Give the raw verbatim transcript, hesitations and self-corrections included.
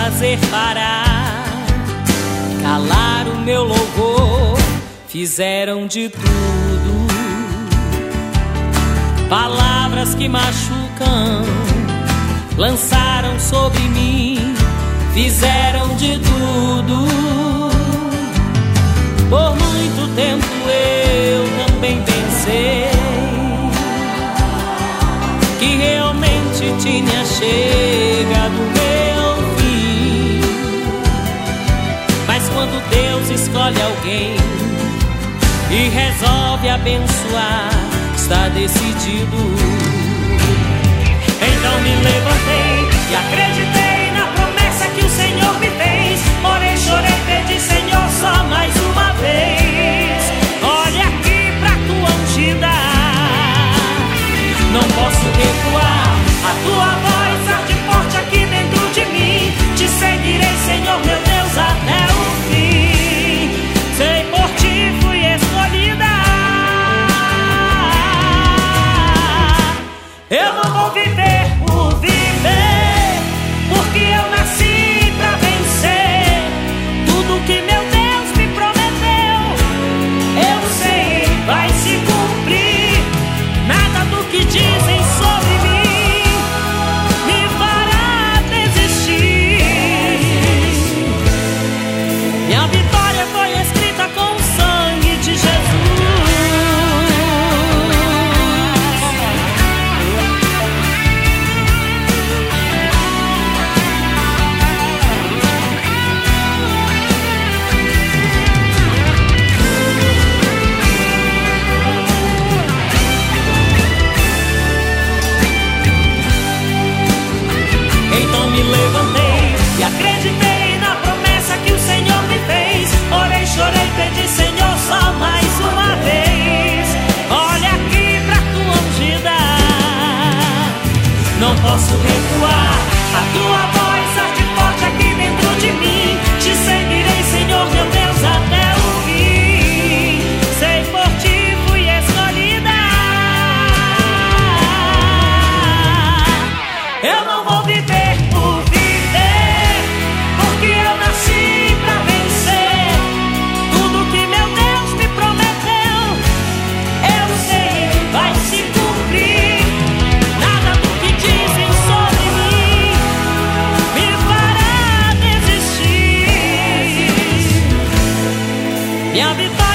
fazer parar, calar o meu louvor, fizeram de tudo. Palavras que machucam lançaram sobre mim, fizeram de tudo. Por muito tempo eu também pensei que realmente tinha chegado o meu fim. Mas quando Deus escolhe alguém e resolve abençoar, está decidido. Então me levantei e acreditei na promessa que o Senhor me fez. Orei, chorei, pedi, Senhor, só mais uma vez. Olha aqui pra tua ungida, não posso recuar. A tua voz arde forte aqui dentro de mim. Te seguirei, Senhor, meu Deus, até o fim. Sei por ti fui escolhida. Eu não vou viver por viver, porque eu nasci pra vencer. Tudo que meu Deus me prometeu, eu sei, vai se cumprir. Nada do que dizem sobre mim me fará desistir. Minha vitória foi escrita com o sangue de Jesus. Então me levantei e acreditei na promessa que o Senhor me fez. Orei, chorei, pedi, Senhor, só mais uma vez. Olha aqui pra tua ungida, não posso recuar. A tua voz arde forte aqui dentro de mim. Te seguirei, Senhor, meu Deus, até o fim. Sei por ti fui escolhida. Eu não vou viver por viver, porque eu nasci pra vencer. Tudo que meu Deus me prometeu, eu sei, vai se cumprir. Nada do que dizem sobre mim me fará desistir. Minha vitória